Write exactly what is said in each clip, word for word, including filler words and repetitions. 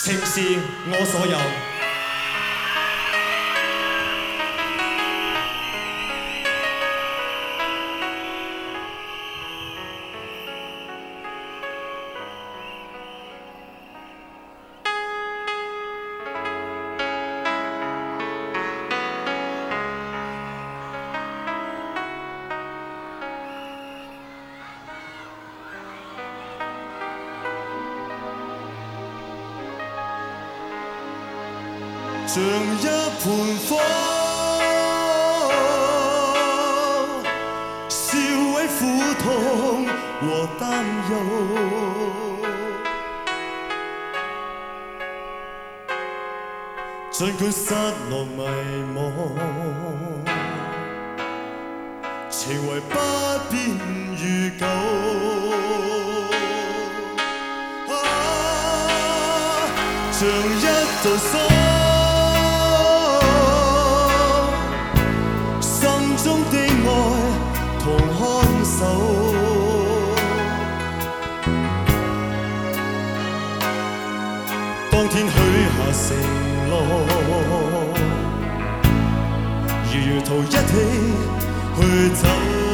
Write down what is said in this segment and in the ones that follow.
情是我所有。像一盆火，烧毀苦痛和擔憂。儘管失落迷惘，情懷不變如舊。啊，像一道鎖。 中的愛同看守，當天許下承諾，遙遙途一起去走。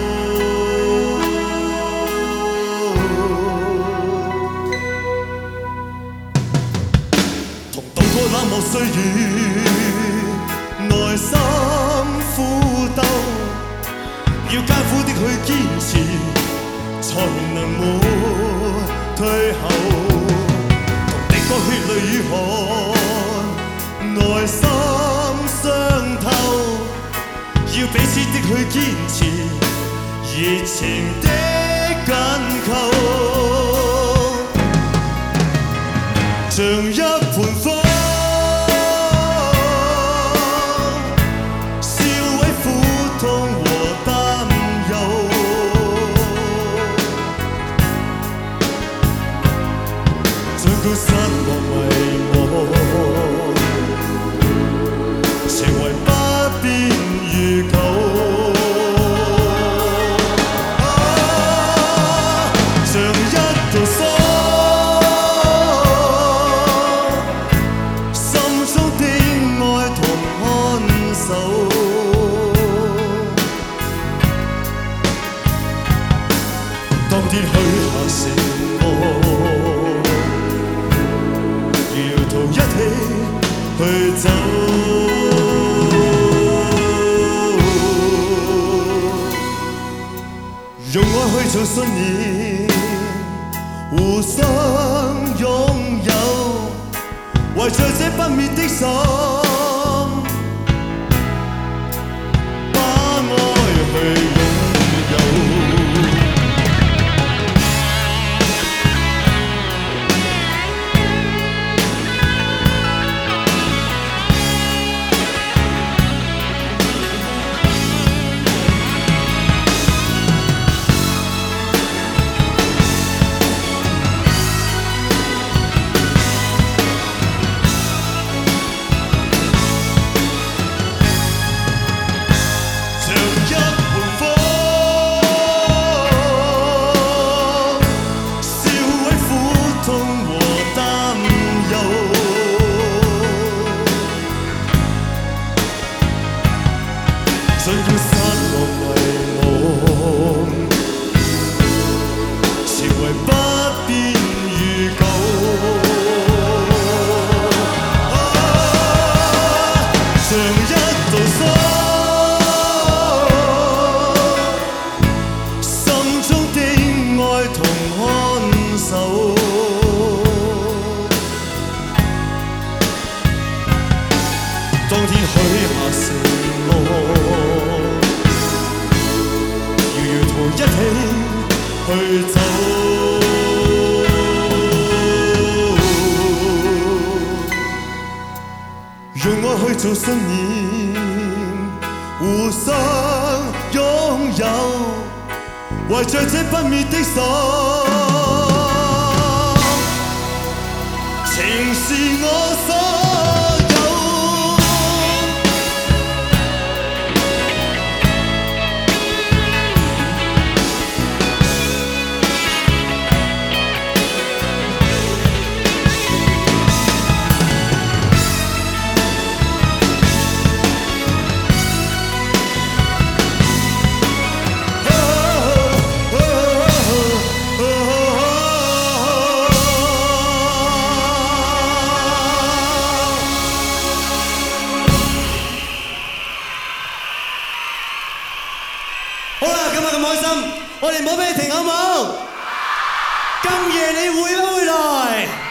同渡過冷漠歲月，內心苦鬥。 要艱苦的去堅持，才能沒退後。同敵過血淚與汗，內心傷透。要彼此的去堅持，熱情的緊扣，像一盆火。 佢失落迷惘，情懷不變如舊。啊，像一條鎖，心中的愛同看守。當天許下承諾。 一起去走，用愛去做信念，互相擁有，為着這不滅的心，把愛去擁有。 儘管失落迷惘，情懷不變如舊。啊，像一道鎖，心中的愛同看守。當天許下承諾。 一起去走，用愛去做信念，互相擁有，為着這不滅的心，情是我所。 好啦，今日咁開心，我哋唔好俾你停好冇？今夜你會不會來？